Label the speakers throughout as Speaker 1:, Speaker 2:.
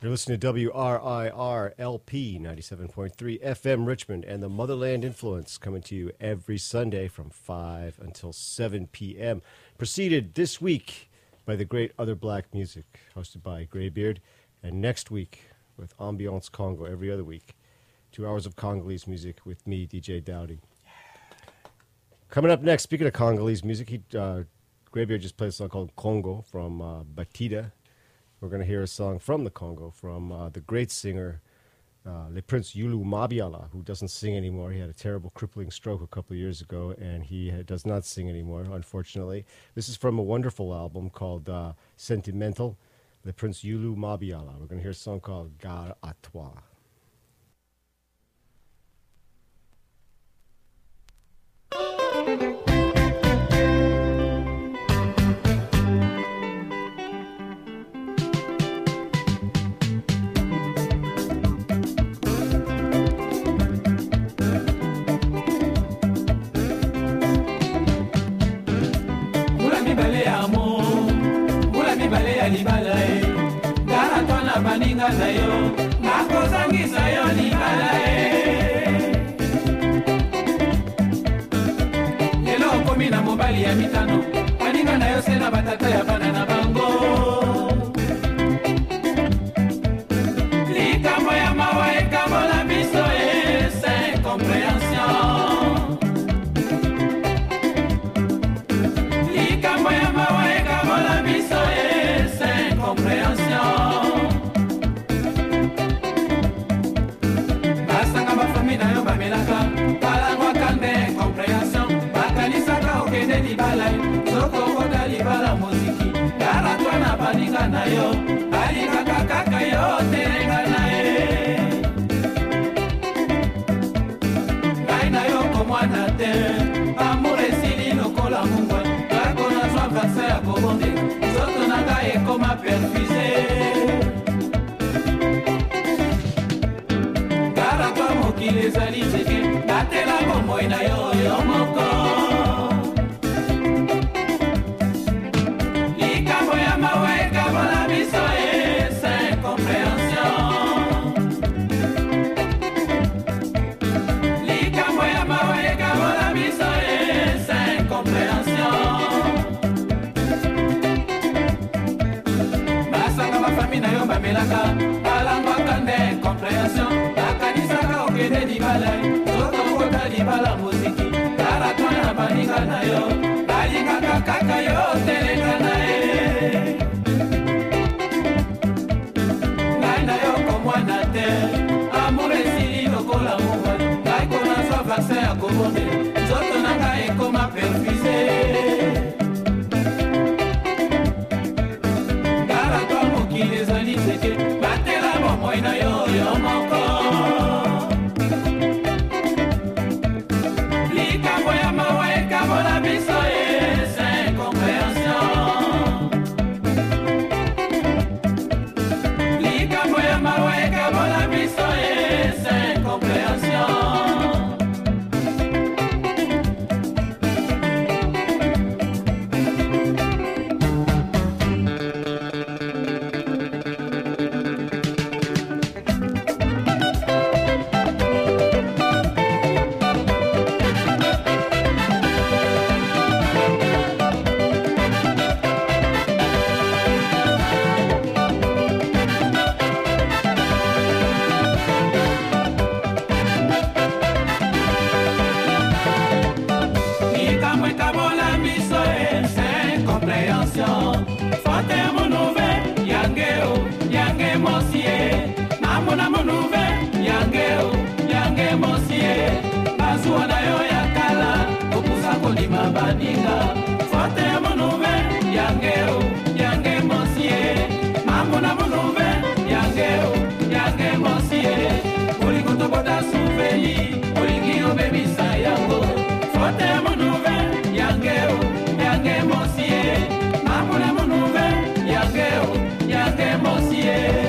Speaker 1: You're listening to WRIR-LP 97.3 FM Richmond and the Motherland Influence coming to you every Sunday from 5 until 7 p.m. Preceded this week by the great Other Black Music, hosted by Greybeard, and next week with Ambiance Congo every other week. 2 hours of Congolese music with me, DJ Dowdy. Coming up next, speaking of Congolese music, Greybeard just played a song called Congo from Batida. We're going to hear a song from the Congo from the great singer, Le Prince Yulu Mabiala, who doesn't sing anymore. He had a terrible crippling stroke a couple of years ago, and he does not sing anymore, unfortunately. This is from a wonderful album called Sentimental, Le Prince Yulu Mabiala. We're going to hear a song called Gare à Toi.
Speaker 2: Baninga na yo nakozangisa yo libala lelo okomi na mobali ya mitano baninga na yo se na batata ya bana na bango likambo ya mawa ekabola biso sans compréhension likambo ya mawa ekabola biso sans compréhension libala muziki gara twana baninga na yo balinga kaka yo terenga na e ngai na yo komwana te amour esili lokola mungwa kako nazwa vaksin ya kobonde nzoto na ngai ekoma perfuse gara twa mokili ezali zeke natela bomoi na yo yo moko balangwaka nde compréhension bakanisaka okende libala zokokota libala muziki kara twana baninga na yo balingaka kaka yo telenga na ye ngai na yo komwana te amour esili lokola mungwa ngai konazwa vaksin ya kobonde nzoto na ngai ekoma perfuse batela bomoi na yo yo moko likambo ya mawa ekabola biso sans compréhension likambo ya mawa ekabola biso sans compréhension baninga fote monove yangeo yange mosie mambo na monove yangeo yange mosie ulikuto boda suveli ulingi obebisa yango fote monove yangeo yange mosie mambo na monove yangeo yange mosie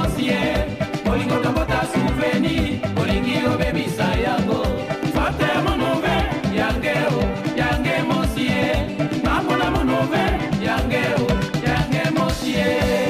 Speaker 2: mosie Bolingo tobota souveni Bolingi obebisa yango Fate monove Yangeo Yange mosie Mamona monove Yangeo Yange mosie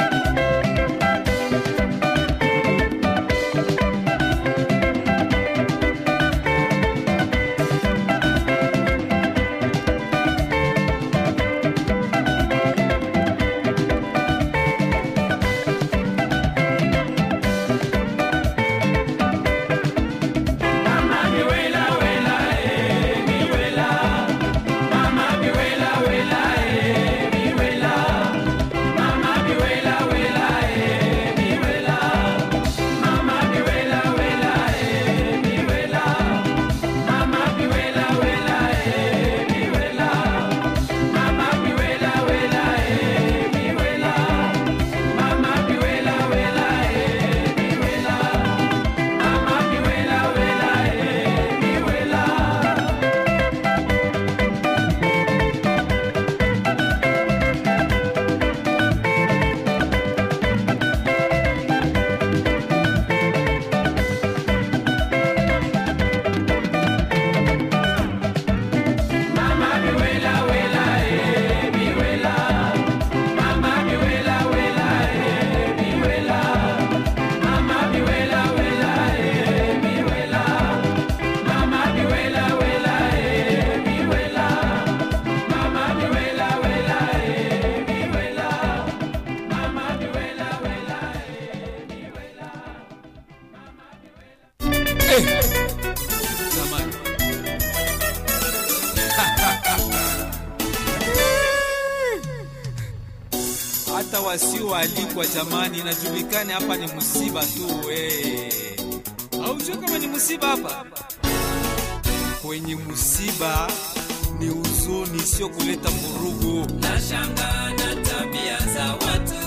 Speaker 3: Hata wasio alikwa jamani, najulikane hapa ni musiba tu Haujui kama ni musiba hapa? Kwenye musiba ni huzuni, sio kuleta vurugu.
Speaker 4: Nashangaa na tabia za watu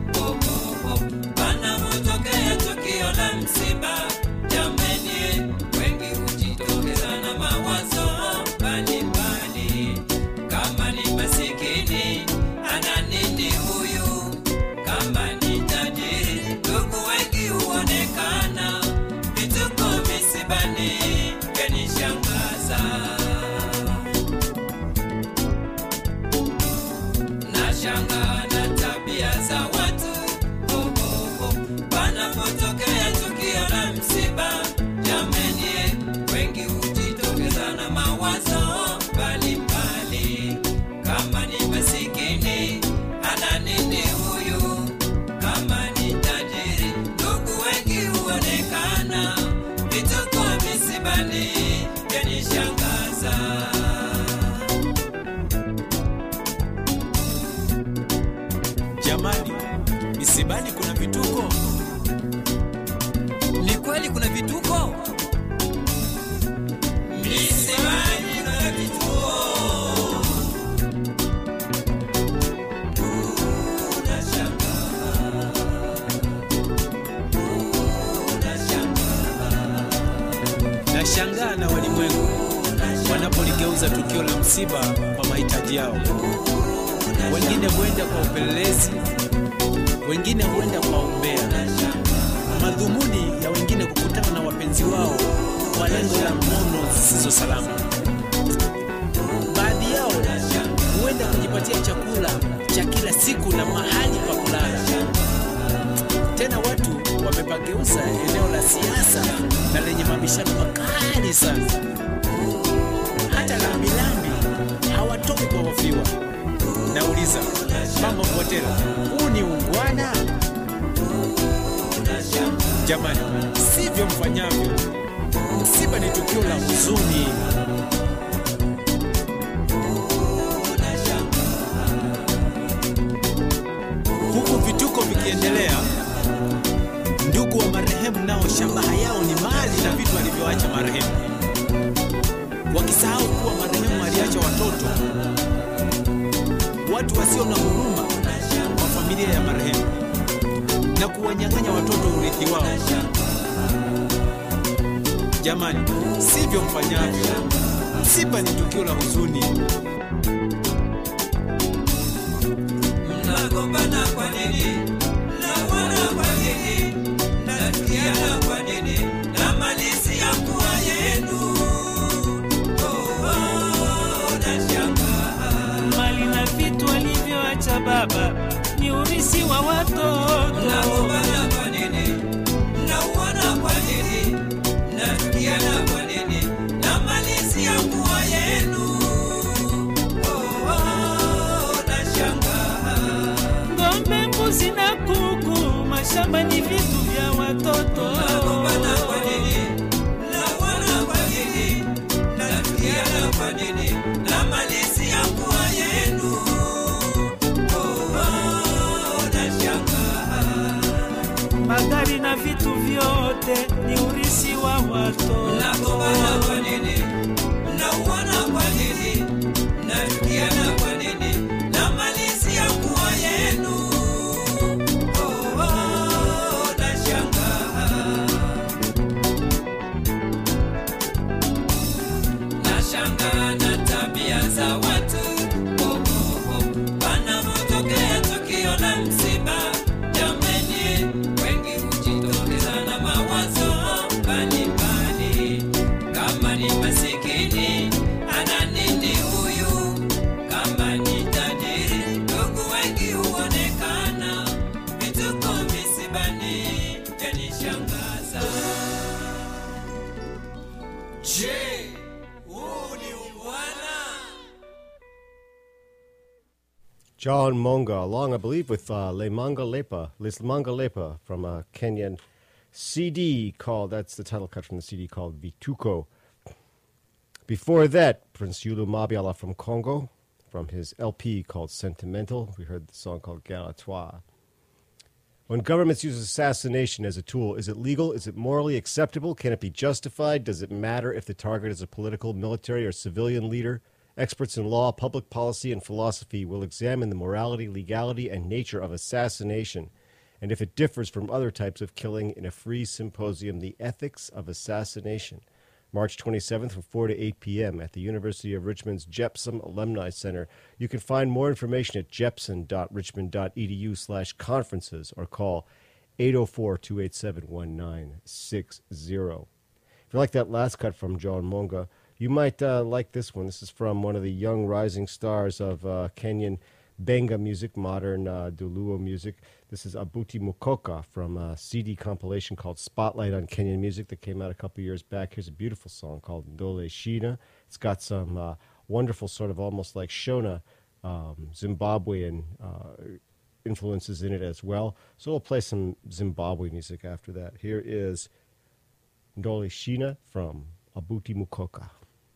Speaker 4: Panapotokea tukio la msiba Jameni, wengi hujitokeza na mawazo mbalimbali. Kama ni masikini, ana nini huyu? Kama ni tajiri, ndugu wengi huonekana. Vituko misibani yanishangaza. Nashangaa na tabia za watu Panapotokea tukio la msiba Jameni, wengi hujitokeza na mawazo mbalimbali. Kama ni masikini, ana nini huyu? Kama ni tajiri, ndugu wengi huonekana. Vituko misibani yanishangaza.
Speaker 3: Jamani, misibani kuna vituko?
Speaker 4: Ni kweli kuna vituko? Misibani kuna vituko.
Speaker 3: Nashangaa na walimwengu wanapoligeuza tukio la msiba kwa mahitaji yao. Wengine huenda kwa upelelezi, wengine huenda kwa umbea. Madhumuni ya wengine kukutana na wapenzi wao kwa lengo la ngono zisizo salama. Baadhi yao huenda kujipatia chakula cha kila siku na mahali pa kulala. Tena watu wamepageuza eneo la siasa na lenye mabishano makali sana. Hata lambilambi hawatoki kwa wafiwa. Nauliza, Mama Mbotela, huu ni ungwana? Jamani, sivyo mfanyavyo. Msiba ni tukio la huzuni. Huku vituko vikiendelea, ndugu wa marehemu nao shabaha yao ni mali na vitu alivyoacha marehemu, wakisahau kuwa marehemu aliacha watoto. Watu wasio na huruma kwa familia ya marehemu na kuwanyang'anya watoto urithi wao. Jamani, sivyo mfanyavyo. Msiba ni tukio la huzuni.
Speaker 4: Mnagombana kwa nini? Na wana kwa nini?
Speaker 5: watoto.
Speaker 4: Nagombana kwa nini? Nawana kwa nini? Nafikiana kwa nini? Na malezi ya kuwa yenu.
Speaker 5: Magari na vitu vyote ni urisi wa watoto.
Speaker 4: Nagombana kwa nini? Nawana kwa nini? Nafikiana kwa nini? Na malezi ya kuwa yenu. Nashangaa na tabia za watu. Panapotokea tukio la msiba, jameni, wengi hujitokeza na mawazo mbalimbali. Kama ni masikini, ana nini huyu? Kama ni tajiri, ndugu wengi huonekana. Vituko misibani yanishangaza. Je, huu ni ungwana?
Speaker 1: John Monga, along, I believe, with Les Manga Lepa from a Kenyan CD called, that's the title cut from the CD called Vituko. Before that, Prince Yulu Mabiala from Congo, from his LP called Sentimental. We heard the song called Galatois. When governments use assassination as a tool, is it legal? Is it morally acceptable? Can it be justified? Does it matter if the target is a political, military, or civilian leader? Experts in law, public policy, and philosophy will examine the morality, legality, and nature of assassination, and if it differs from other types of killing in a free symposium, The Ethics of Assassination, March 27th from 4 to 8 p.m. at the University of Richmond's Jepson Alumni Center. You can find more information at jepson.richmond.edu/conferences or call 804-287-1960. If you like that last cut from John Monga, you might like this one. This is from one of the young rising stars of Kenyan Benga music, modern Duluo music. This is Abuti Mukoka from a CD compilation called Spotlight on Kenyan Music that came out a couple years back. Here's a beautiful song called Ndole Shina. It's got some wonderful sort of almost like Shona Zimbabwean influences in it as well. So we'll play some Zimbabwe music after that. Here is Ndole Shina from Abuti Mukoka.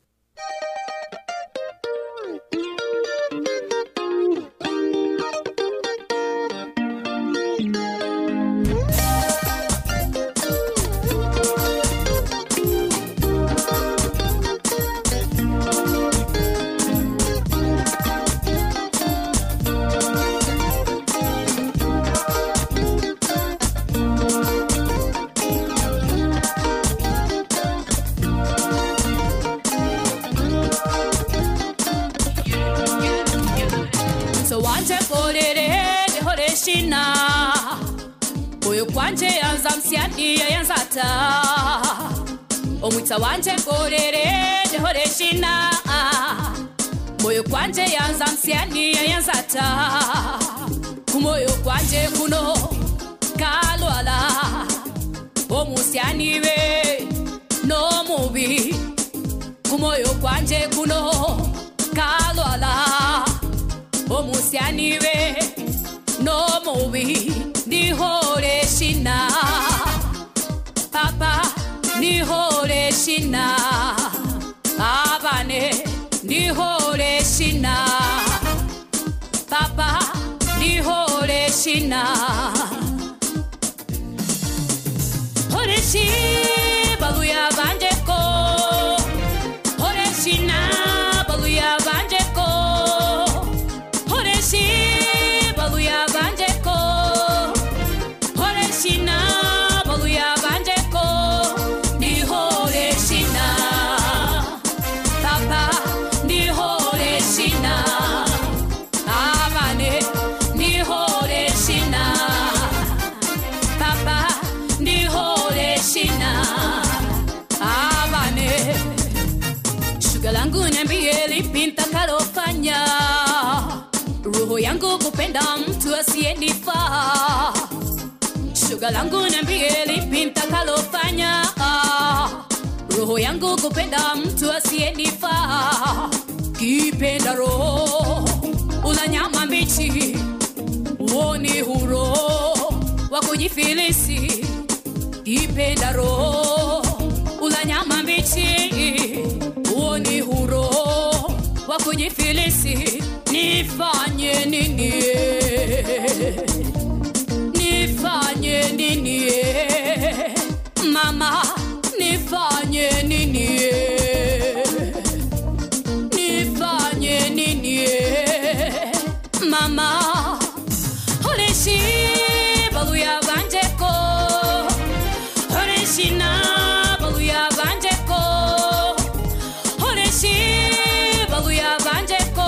Speaker 6: Oyo kwanje yanza msiani yanzata Omwita wanje korere dehore shina Moyo kwanje yanza msiani yanzata Kumoyo kwanje kuno kalwala Omusiani we no mubi Kumoyo kwanje kuno kalwala Omusiani we no mubi Nihore shina Papa nihore shina Abane nihore shina Papa nihore shina Hore shi baluya banjeko Hore shina baluya banjeko Hore shi baluya banjeko Pinta kalofanya roho yangu kupenda mtu asiyenifaa Sugar langu niambie lipinta kalofanya roho yangu kupenda mtu asiyenifaa Kipenda roho ula nyama mbichi Uoni huro wa kujifilisi unapenda roho, ula nyama mbichi, uoni huro wa kujifilisi. Nifanye nini? Nifanye nini? Mama, nifanye nini? Nifanye nini? Mama, oleshi baluya banjeko, oleshi na baluya banjeko, oleshi baluya banjeko,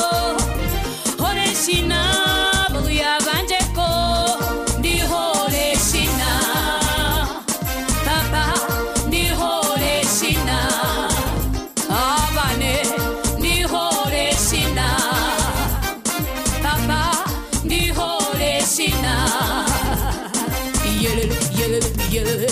Speaker 6: oleshi na baluya banjeko, di oleshi na papa, di oleshi na abane, di oleshi na papa, di oleshi na yelele yelele yelele.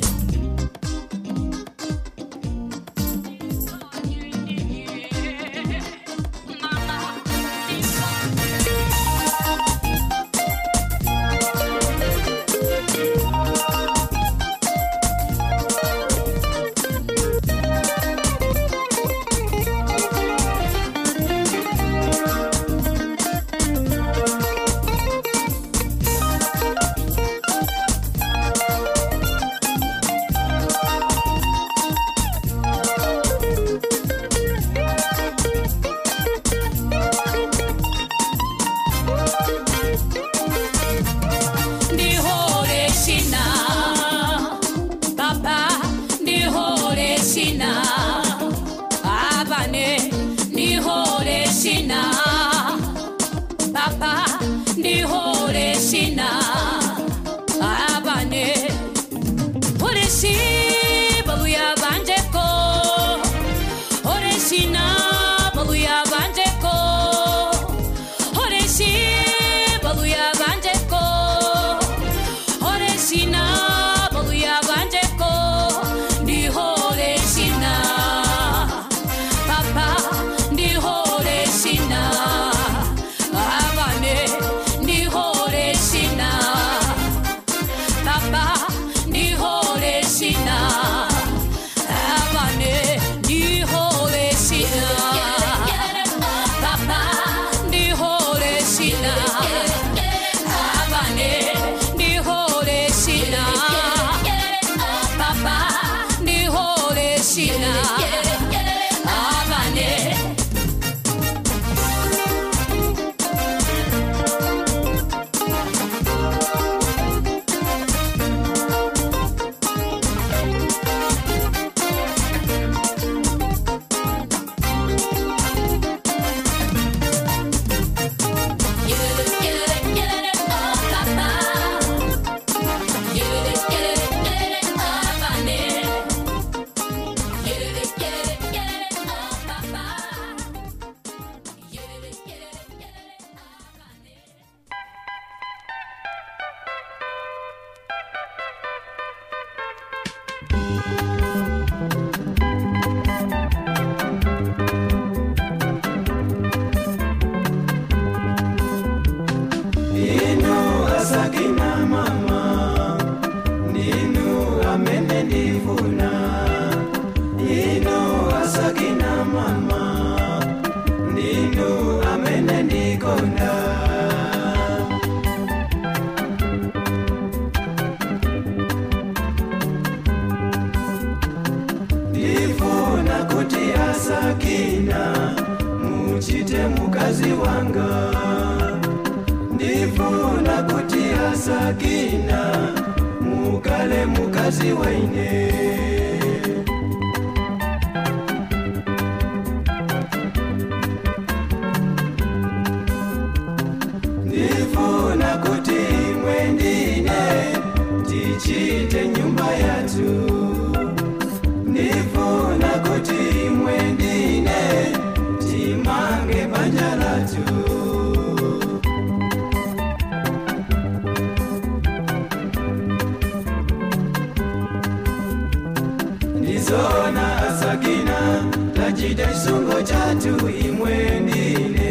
Speaker 4: Nizona asakina tajida isungo chatu imwendine.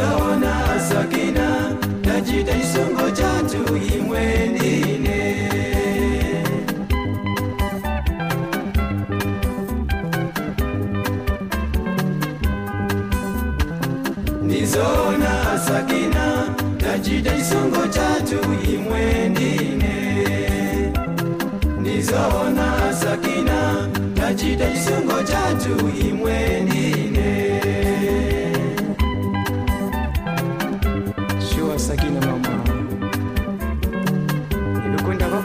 Speaker 4: Nizona asakina tajida isungo chatu imwendine.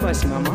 Speaker 7: basi mama.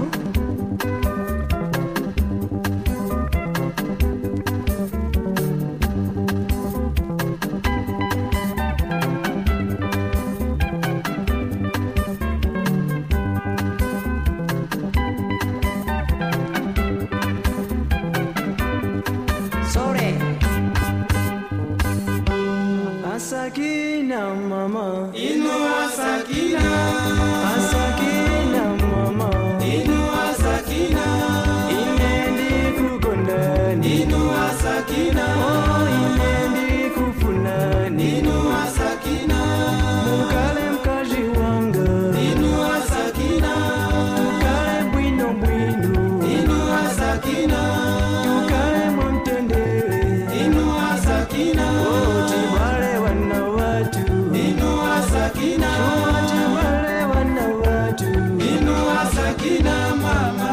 Speaker 7: Asakina mama,
Speaker 2: Inu Asakina,
Speaker 7: Asakina mama,
Speaker 2: Inu Asakina,
Speaker 7: imendi kukondani,
Speaker 2: Inu Asakina,
Speaker 7: oh imendi kufunani,
Speaker 2: Inu Asakina,
Speaker 7: mukale mkaji wanga,
Speaker 2: Inu Asakina,
Speaker 7: mukale bwino bwino,
Speaker 2: Inu Asakina,
Speaker 7: mukale mwamtendere,
Speaker 2: Inu Asakina,
Speaker 7: oh tibale wana watu,
Speaker 2: Inu Asakina,
Speaker 7: oh tibale wana watu,
Speaker 2: Inu Asakina mama.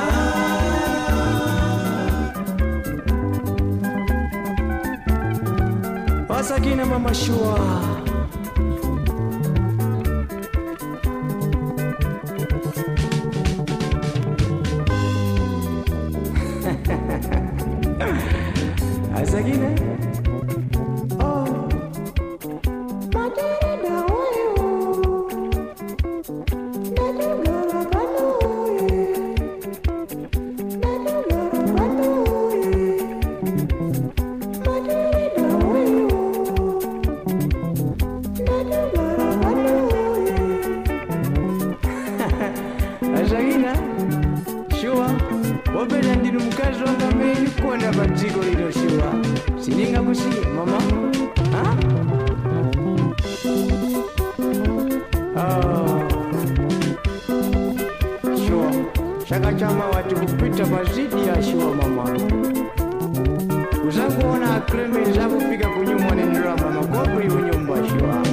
Speaker 7: Asakina mama shua. Asakina. Oh. Matarida wayo. Natugara panoye. Natugara panoye. Matarida wayo. Natugara panoye. Asakina. Shua. Wapenda ndinu mkazi wanga meni kuona batiko lilo shua. Sininga kusiye mama. Ha? Shua. Shaka chama watu kupita mazidi ya shua mama. Uzakuona akreme zabu pika kunyumwa nendura mama. Kwa kuli unyumba shua.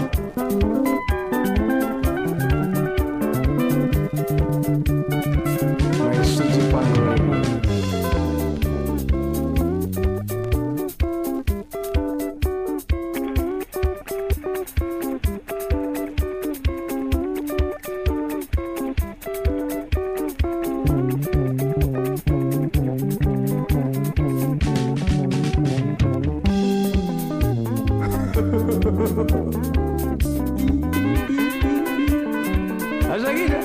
Speaker 7: My city family. Asakina.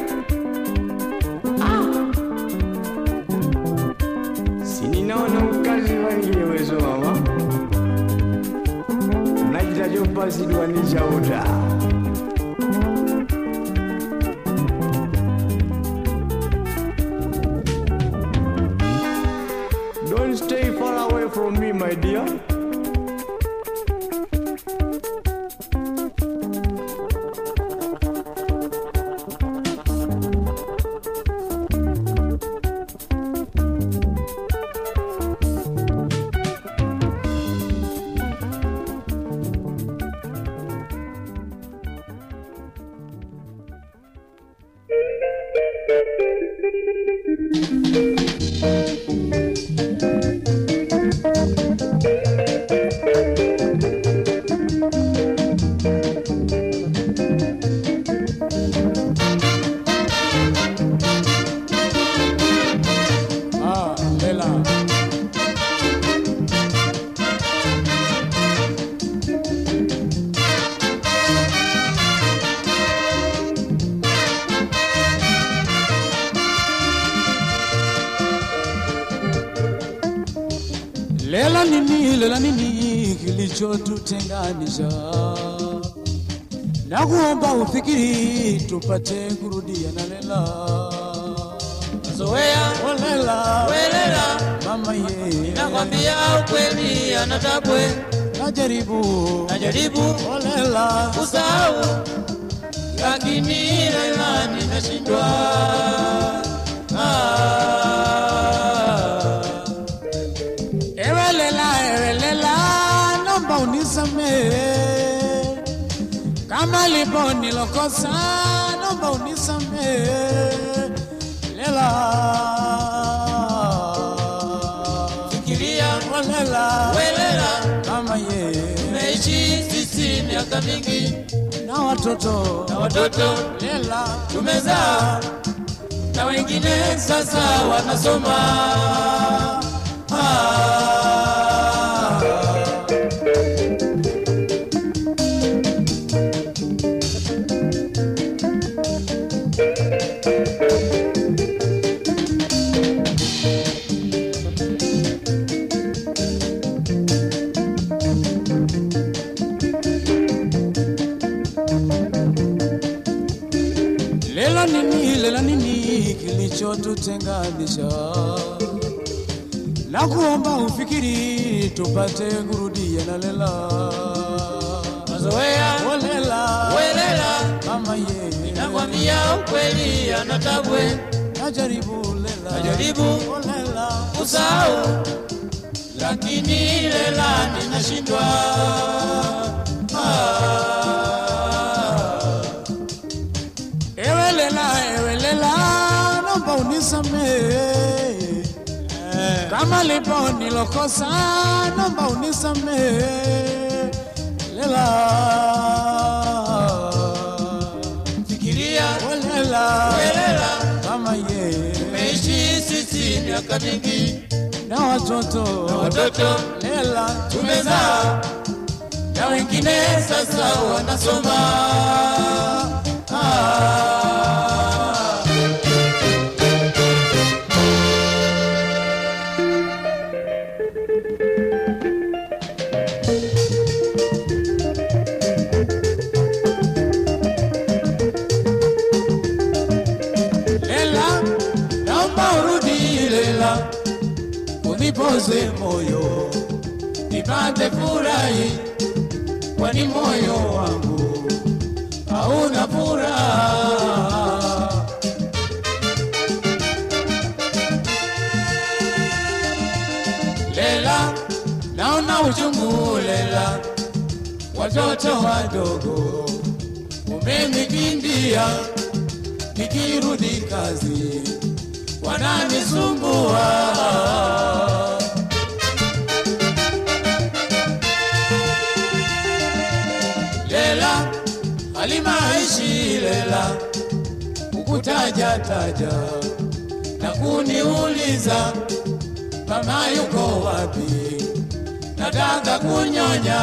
Speaker 7: Sininaona mkazi wangi wezo mama. Najita jopa sidwanisha uta. Don't stay far away from me, my dear.
Speaker 5: Lela nini kilichotutenganisha? Nakuomba ufikiri tupate kurudia na lela.
Speaker 4: Zoea,
Speaker 5: Olela,
Speaker 4: welela,
Speaker 5: mama ye.
Speaker 4: nakwambia ukweli anatabwe.
Speaker 5: Najaribu, olela,
Speaker 4: Kusahau, lakini lela ninashindwa.
Speaker 5: ewelela, naomba unisamehe. Kama lipo nilokosa, naomba unisamehe. Lela,
Speaker 4: Fikiria,
Speaker 5: olela,
Speaker 4: welela,
Speaker 5: mama ye.
Speaker 4: tumeishi sisi miaka mingi
Speaker 5: Na watoto,
Speaker 4: na watoto
Speaker 5: lela,
Speaker 4: tumezaa na wengine wengine sasa wanasoma.
Speaker 5: Lela nini kilichotutenganisha? Na kuomba ufikiri tupate kurudia na lela.
Speaker 4: Mazoea welela
Speaker 5: kama yeye
Speaker 4: nakwambia ukweli anatabwe.
Speaker 5: najaribu
Speaker 4: Lela usahau, lakini lela ninashindwa.
Speaker 5: Ewe lela, naomba unisamehe. Kama lipo nilokosa, naomba unisamehe. Lela,
Speaker 4: Fikiria
Speaker 5: welela kama yeye
Speaker 4: tumeishi sisi miaka mingi,
Speaker 5: na watoto
Speaker 4: lela tumezaa, na wengine sasa wanasoma.
Speaker 5: Lela, naomba urudi lela, unipoze moyo
Speaker 4: Nipate furahi, kwani moyo wangu hauna furaha. Lela, naona uchungu lela, watoto wadogo umenikimbia, nikirudi kazi wananisumbua. Lela, halimaishi lela, ukutaja na kuniuliza mama yuko wapi, nataka kunyonya.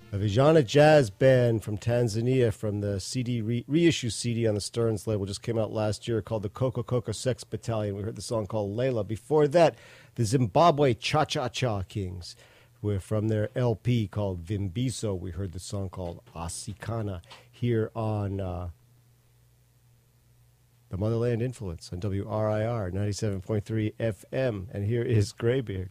Speaker 1: A Vijana jazz band from Tanzania from the CD reissue CD on the Stearns label just came out last year called the Coco Coco Sex Battalion. We heard the song called Layla. Before that, the Zimbabwe Cha-Cha-Cha Kings. We're from their LP called Vimbiso. We heard the song called Asikana here on the Motherland Influence on WRIR 97.3 FM. And here is Graybeard.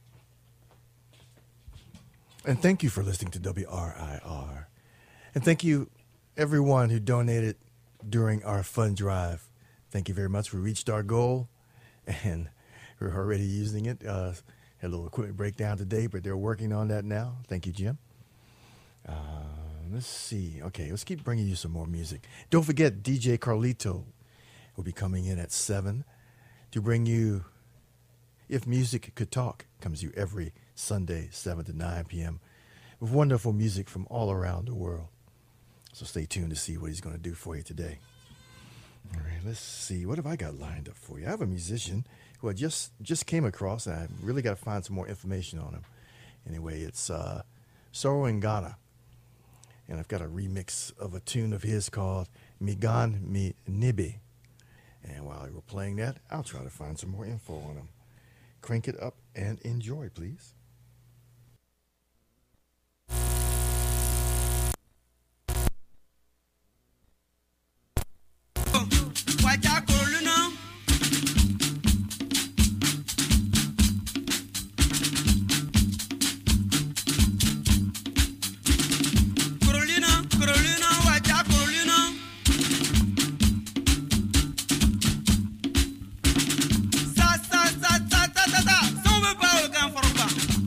Speaker 8: And thank you for listening to WRIR. And thank you, everyone who donated during our fund drive. Thank you very much. We reached our goal, and we're already using it. Had a little equipment breakdown today, but they're working on that now. Thank you, Jim. Let's see. Okay, let's keep bringing you some more music. Don't forget, DJ Carlito will be coming in at 7 to bring you If Music Could Talk. Comes to you every Sunday, 7 to 9 p.m. with wonderful music from all around the world. So stay tuned to see what he's going to do for you today. All right, let's see. What have I got lined up for you? I have a musician who I just came across, and I really got to find some more information on him. Anyway, it's Soro Ngana, and I've got a remix of a tune of his called Migan Mi Nibi. And while we're playing that, I'll try to find some more info on him. Crank it up and enjoy, please.
Speaker 4: Sa sa sa sa sa sa sa, son veut pas aucun forbat.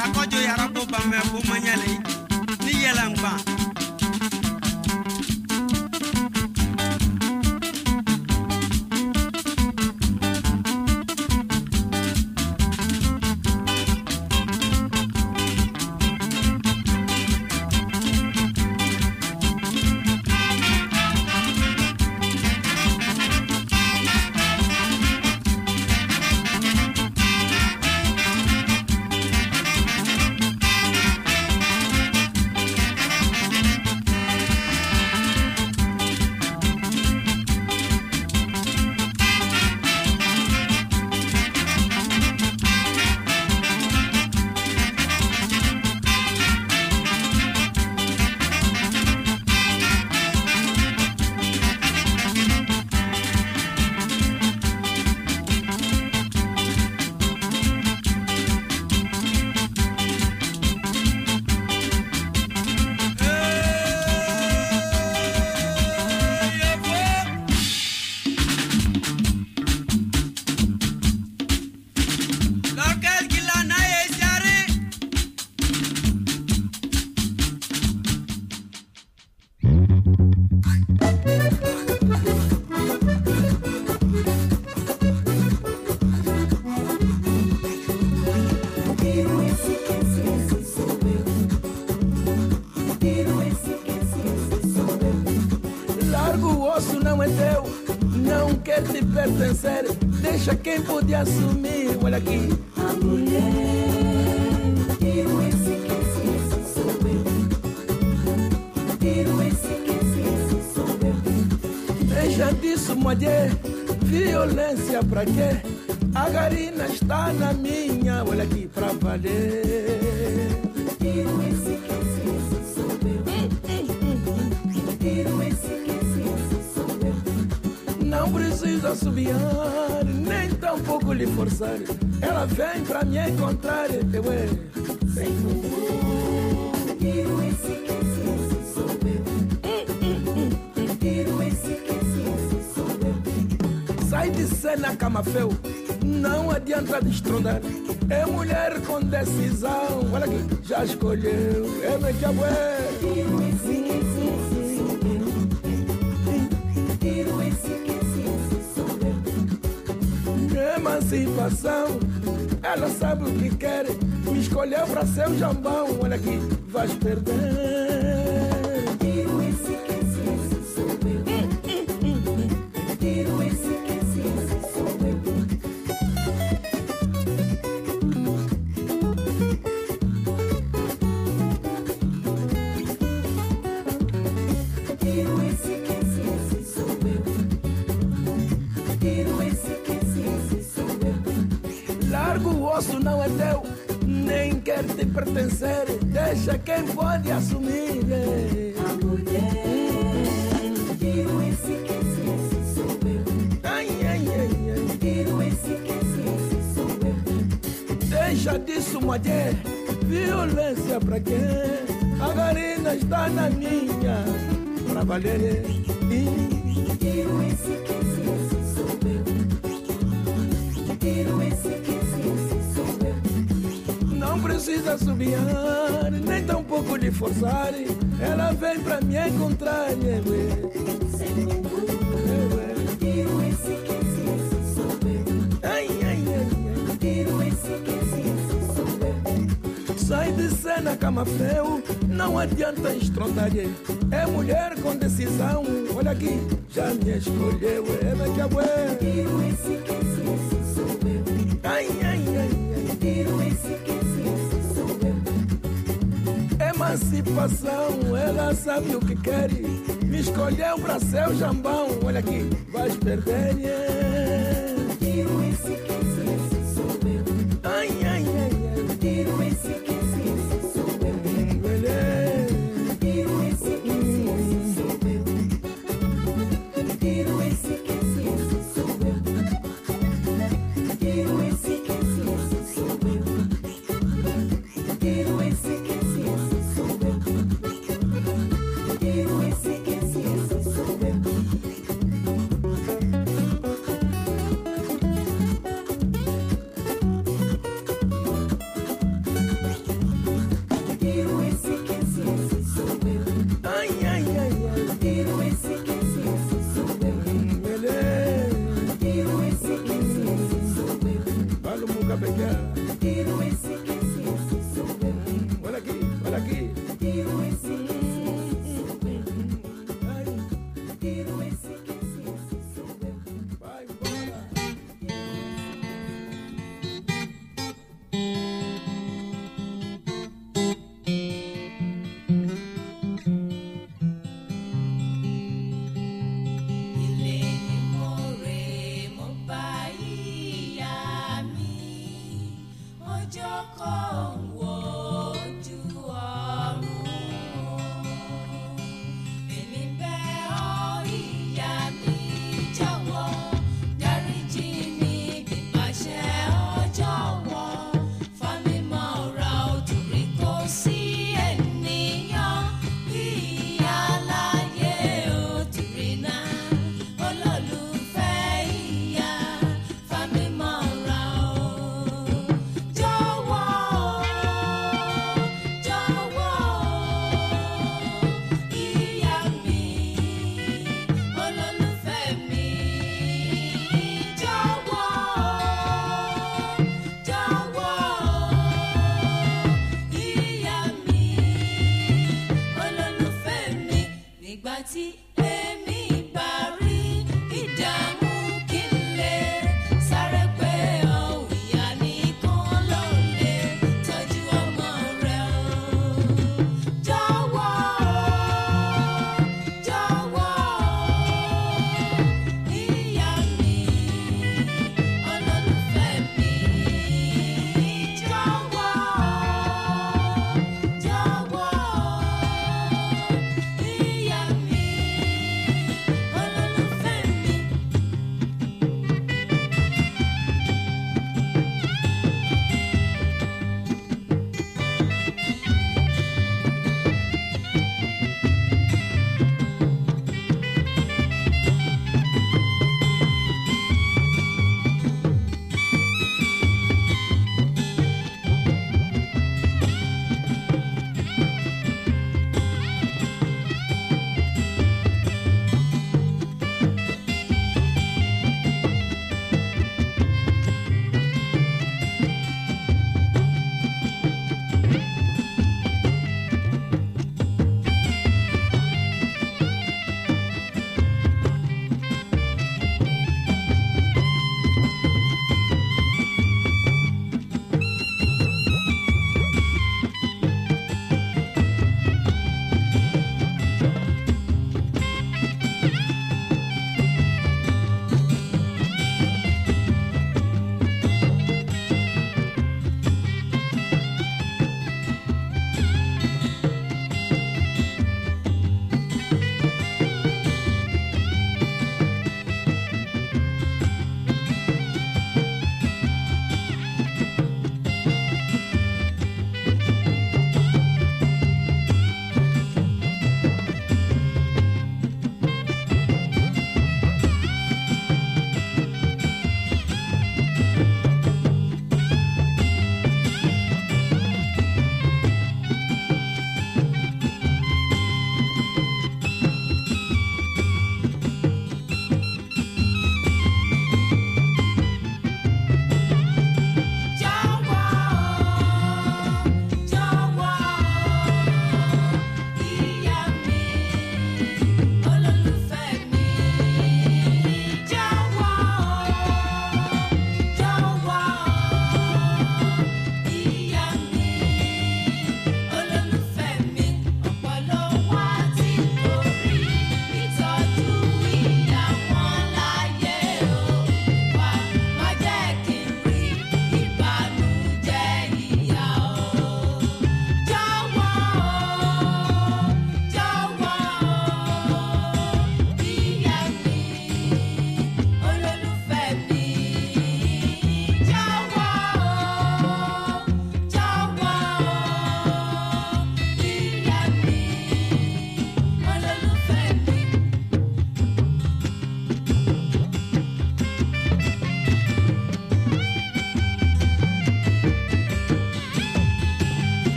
Speaker 9: Chakojo yarabo bame bo manyale ni yelangba.
Speaker 10: Deixa quem pode assumir, olha aqui.
Speaker 11: A mulher, tiro esse que esse sou eu. Tiro esse que esse sou eu.
Speaker 10: Deixa disso, mulher, violência pra quê? A garina está na minha, olha aqui, pra valer.
Speaker 11: Tiro esse que esse sou eu. Tiro esse que esse sou eu.
Speaker 10: Não precisa assobiar, nem tampouco lhe forçar. Ela vem pra me encontrar, eu é.
Speaker 11: Sem mulher, tiro esse que esse sou eu. Tiro esse que esse sou eu.
Speaker 10: Sai de cena, cama feio, não adianta destrondar. É mulher com decisão, olha aqui, já escolheu, é meu diabo é.
Speaker 11: Tiro esse que esse sou eu. Tiro esse que esse sou eu.
Speaker 10: Emancipação, ela sabe o que quer, me escolheu pra ser o jambão, olha aqui, vais perder.
Speaker 11: Tiro esse que esse sou eu. Tiro esse que esse sou eu. Tiro esse que esse sou eu. Tiro esse que esse sou eu.
Speaker 10: Largo o osso, não é teu, nem quer te pertencer. Deixa quem pode assumir.
Speaker 11: A mulher, tiro esse que esse sou eu.
Speaker 10: Ai, ai, ai, ai.
Speaker 11: Tiro esse que esse sou eu.
Speaker 10: Deixa disso, mulher, violência pra quê? A garina está na minha, pra valer.
Speaker 11: Tiro esse que esse sou eu. Tiro esse que esse sou eu.
Speaker 10: Não precisa assobiar, nem tampouco lhe forçar. Ela vem pra me encontrar.
Speaker 11: Sem mulher, tiro esse que esse sou eu.
Speaker 10: Ai, ai, ai, ai.
Speaker 11: Tiro esse que esse sou eu.
Speaker 10: Sai de cena, cama feio, não adianta estrondar. É mulher com decisão, olha aqui, já me escolheu. É meu diabo é.
Speaker 11: Tiro esse que esse sou eu.
Speaker 10: Ai, ai, ai, ai.
Speaker 11: Tiro esse que esse sou eu.
Speaker 10: Emancipação, ela sabe o que quer, me escolheu pra ser o jambão, olha aqui, vais perder.
Speaker 11: Tiro esse que esse sou eu.
Speaker 10: Ai, ai, ai, ai.
Speaker 11: Tiro esse que esse sou eu. Tiro esse que esse sou eu. Tiro esse que esse sou eu. Tiro esse que esse sou eu. Tiro esse que esse sou eu. Tiro esse que esse sou eu.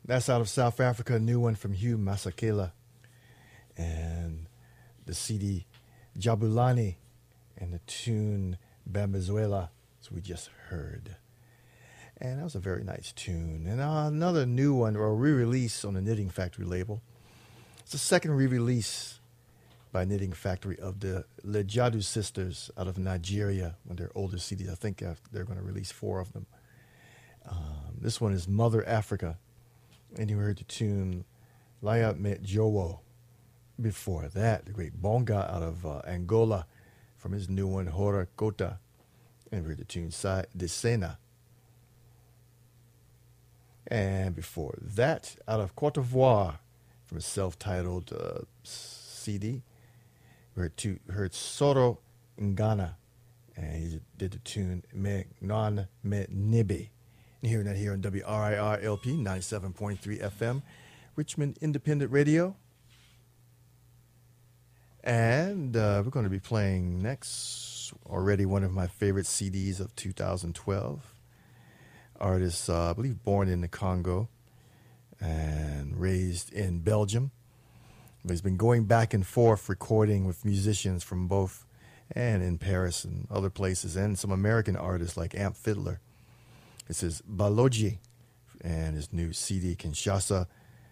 Speaker 8: That's out of South Africa, a new one from Hugh Masekela. And the CD Jabulani and the tune Bambazuela, as we just heard. And that was a very nice tune. And another new one, or a re-release on the Knitting Factory label. It's the second re-release by Knitting Factory of the Lejadu Sisters out of Nigeria, one of their older CDs. I think they're going to release 4 of them. This one is Mother Africa. And you heard the tune Laya Met Jowo. Before that, the great Bonga out of Angola from his new one, Hora Kota. And we heard the tune Sa de Sena. And before that, out of Cote d'Ivoire, from a self-titled CD, we heard Soro Ngana, and he did the tune Me Non Me Nibi. And hearing that here on WRIR LP 97.3 FM, Richmond Independent Radio. And we're going to be playing next, already one of my favorite CDs of 2012. Artist, I believe, born in the Congo and raised in Belgium. But he's been going back and forth recording with musicians from both and in Paris and other places, and some American artists like Amp Fiddler. This is Baloji and his new CD, Kinshasa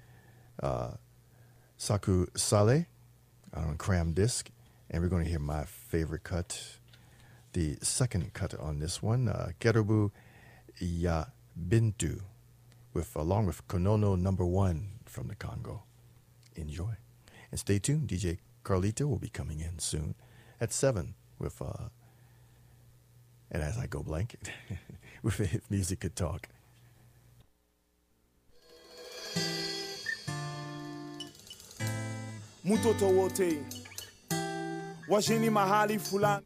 Speaker 8: Saku Sale, on cram disc. And we're going to hear my favorite cut, the second cut on this one, Kerubu Ya Bintu, along with Konono number 1 from the Congo. Enjoy. And stay tuned. DJ Carlito will be coming in soon at 7 with, and as I go blanket, with If Music Could Talk.
Speaker 12: Mutoto wote washini mahali fulani.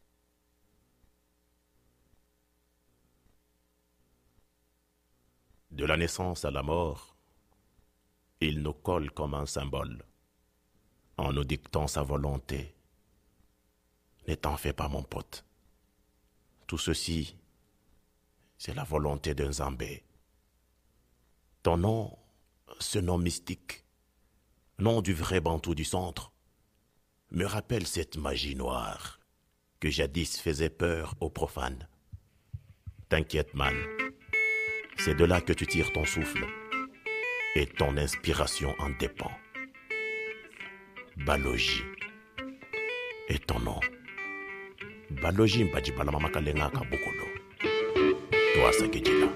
Speaker 13: De la naissance à la mort, il nous colle comme un symbole, en nous dictant sa volonté. Ne t'en fais pas, mon pote. Tout ceci, c'est la volonté d'un Zambé. Ton nom, ce nom mystique, nom du vrai Bantou du centre, me rappelle cette magie noire que jadis faisait peur aux profanes. T'inquiète, man. C'est de là que tu tires ton souffle et ton inspiration en dépend. Baloji est ton nom. Baloji mbajibala mama kalenga kabukolo. Toi sakejila.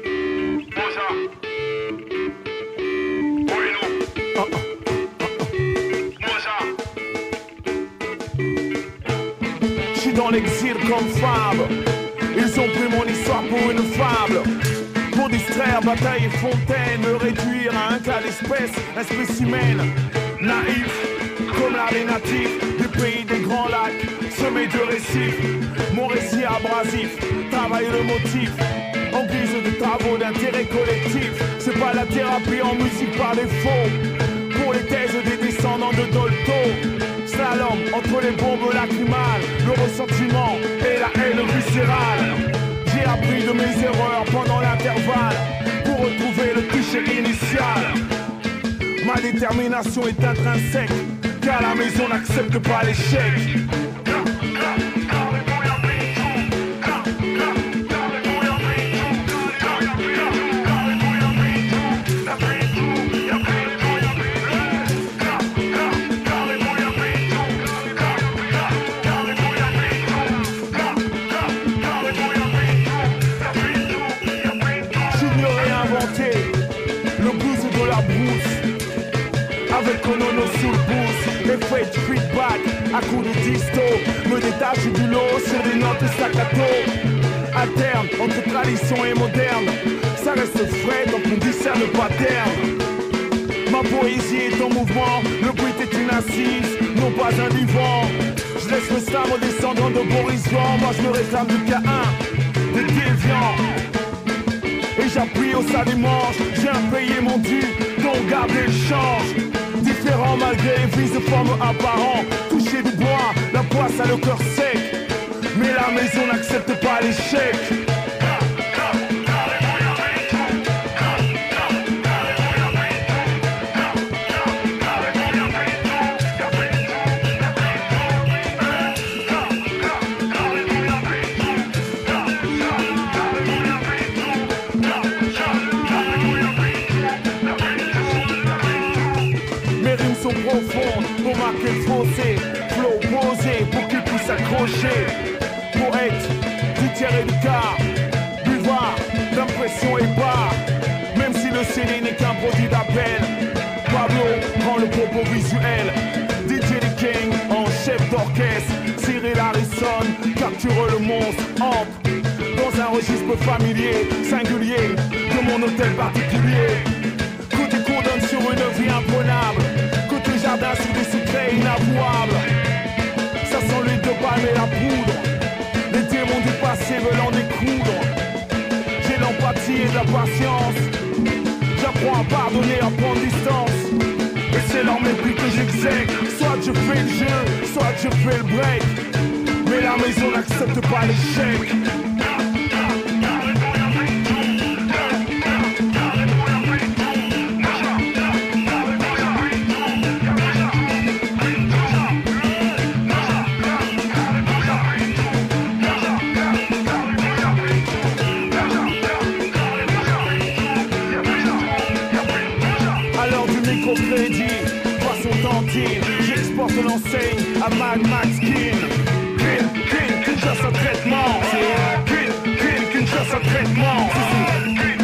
Speaker 12: Je suis dans l'exil comme fable. Ils ont pris mon histoire pour une fable. Pour distraire bataille et fontaine, me réduire à un cas d'espèce, un spécimen naïf, comme l'art natif du pays des grands lacs, semé de récifs. Mon récit abrasif, travaille le motif, en guise de travaux d'intérêt collectif. C'est pas la thérapie en musique par défaut, pour les thèses des descendants de Dolto. Slalom entre les bombes lacrymales, le ressentiment et la haine viscérale. J'ai appris de mes erreurs pendant l'intervalle pour retrouver le cliché initial. Ma détermination est intrinsèque, car la maison n'accepte pas l'échec. Avec Konono sous le pouce, effet de feedback à coup de disto, me détache du lot sur des notes staccato. À terme, entre tradition et moderne, ça reste frais donc on discerne pas terme. Ma poésie est en mouvement, le bruit est une assise, non pas un divan. Je laisse le slam aux descendants de Boris Vian, moi je me réclame du K1, des déviants. Et j'appuie au ça du manche, j'ai impayé mon dû, donc gardez le change. Différent malgré les vices de forme apparent. Toucher du bois, la poisse a le cœur sec, mais la maison n'accepte pas l'échec. profonde pour marquer le fossé. Flow posé pour qu'il puisse s'accrocher. Poète, Didier Ricard, buvard d'impression et bar. Même si le CD n'est qu'un produit d'appel, Pablo prend le propos visuel. DJ The King en chef d'orchestre, Cyril Harrison capture le monstre, entre dans un registre familier, singulier, de mon hôtel particulier. Côté coordonne sur une vie imprenable, côté jardin sur des secrets inavouables. Ça sent l'huile de palme et la poudre, les démons du passé veulent en découdre. J'ai l'empathie et de la patience, j'apprends à pardonner, à prendre distance. Et c'est leur mépris que j'exèque. Soit je fais le jeu, soit je fais le break. Mais la maison n'accepte pas l'échec. J'exporte l'enseigne à Mad Max King. Qu'une chasse à traitement. Qu'une chasse à traitement.